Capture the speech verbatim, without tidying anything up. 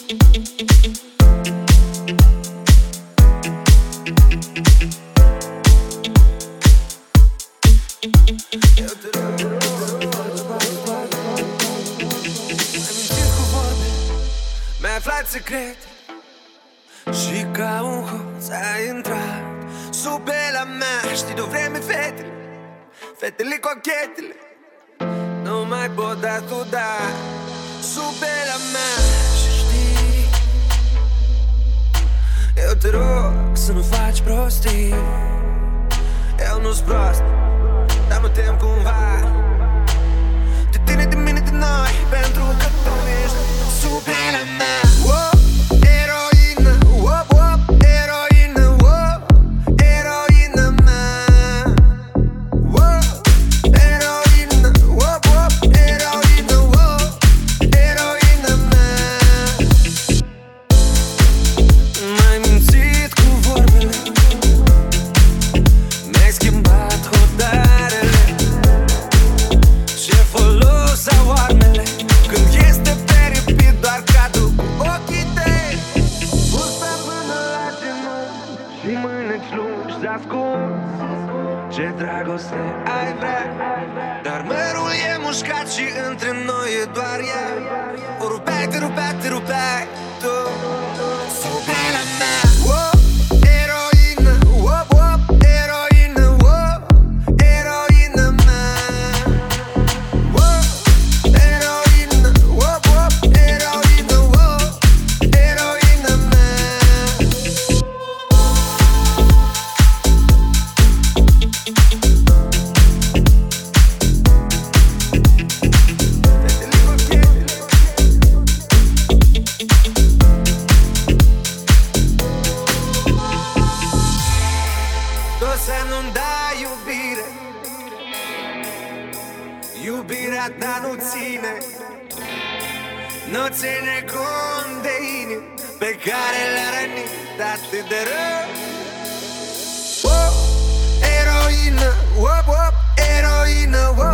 Mi-ai aflat secret și ca un hoț ai intrat sub pielea mea. Știi de-o vreme fetele, fetele cochetele nu mai pot da tu da sub pielea mea. Și știi, eu te rog să nu faci prostii. Eu nu-s prost, dar mă tem cumva de tine, de mine, de noi, pentru că tu ești sub pielea mea. Wow, eroină, wow, wow, eroină, wow, eroină mea. Wow, eroină, wow, wow, eroină, wow, eroină mea. M-ai mințit cu vorbele, mi-ai schimbat hotarele. Ce folos au armele când este peripit, doar cadu cu ochii tăi. Bursa până la genunchi și mâneci lungi s-ascund. Ce dragoste ai vrea, dar mărul e mușcat și între noi e doar ea. O rupeai, te rupeai, te rupeai tu sub pielea mea. Wow, eroină, wow, wow, eroină, wow, eroină mea. Wow, eroină, wow, wow, eroină, wow, eroină mea. Fetele cochetele tu să nu-mi dai iubire, iubirea ta nu ține, nu ține cont de inimi pe care le-a rănit atât de rău. Wow, eroină, wow, wow, eroină, wow,